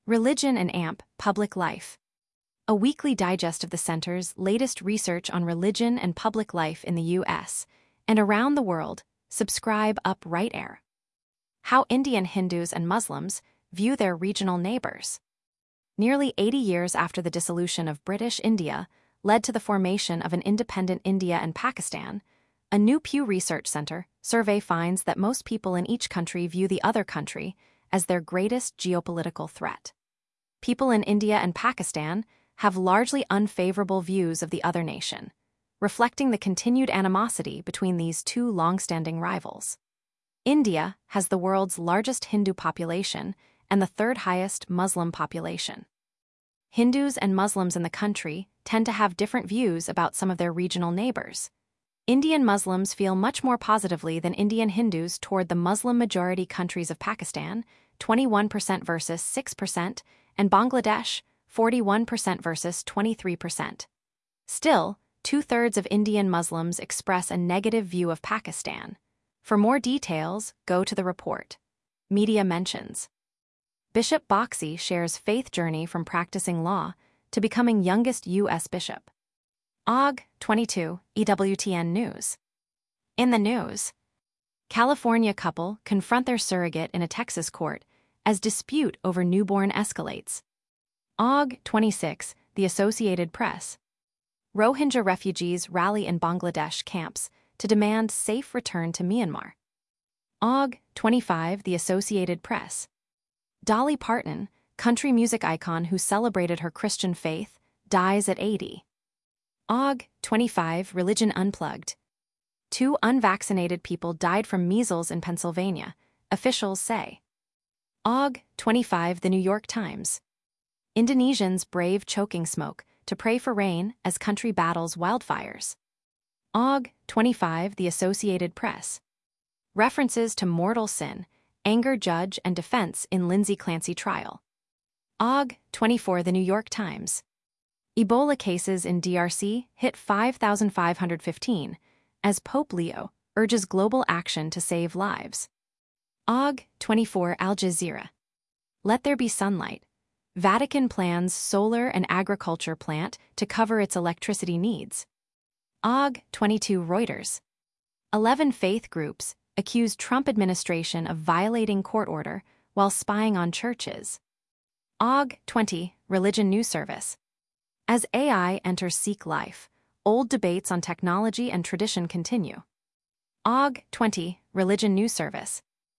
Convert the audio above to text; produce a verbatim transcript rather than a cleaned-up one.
Religion and A M P, Public Life. A weekly digest of the center's latest research on religion and public life in the U S and around the world. Subscribe up right air. How Indian Hindus and Muslims view their regional neighbors. Nearly eighty years after the dissolution of British India led to the formation of an independent India and Pakistan, a new Pew Research Center survey finds that most people in each country view the other country as their greatest geopolitical threat. People in India and Pakistan have largely unfavorable views of the other nation, reflecting the continued animosity between these two long-standing rivals. India has the world's largest Hindu population and the third highest Muslim population. Hindus and Muslims in the country tend to have different views about some of their regional neighbors. Indian Muslims feel much more positively than Indian Hindus toward the Muslim-majority countries of Pakistan, twenty-one percent versus six percent, and Bangladesh, forty-one percent versus twenty-three percent. Still, two-thirds of Indian Muslims express a negative view of Pakistan. For more details, go to the report. Media mentions. Bishop Boxey shares faith journey from practicing law to becoming youngest U S bishop. Aug. twenty-two, E W T N News. In the news, California couple confront their surrogate in a Texas court as dispute over newborn escalates. Aug. twenty-sixth, The Associated Press. Rohingya refugees rally in Bangladesh camps to demand safe return to Myanmar. Aug. twenty-fifth, The Associated Press. Dolly Parton, country music icon who celebrated her Christian faith, dies at eighty. Aug. twenty-fifth, Religion Unplugged. Two unvaccinated people died from measles in Pennsylvania, officials say. Aug. twenty-fifth, The New York Times. Indonesians brave choking smoke to pray for rain as country battles wildfires. Aug. twenty-fifth, The Associated Press. References to mortal sin, anger judge and defense in Lindsay Clancy trial. Aug. twenty-fourth, The New York Times. Ebola cases in D R C hit five thousand five hundred fifteen, as Pope Leo urges global action to save lives. Aug. twenty-fourth, Al Jazeera. Let there be sunlight. Vatican plans solar and agriculture plant to cover its electricity needs. Aug. twenty-second, Reuters. Eleven faith groups accuse Trump administration of violating court order while spying on churches. Aug. twentieth, Religion News Service. As A I enters Sikh life, old debates on technology and tradition continue. Aug. twentieth, Religion News Service.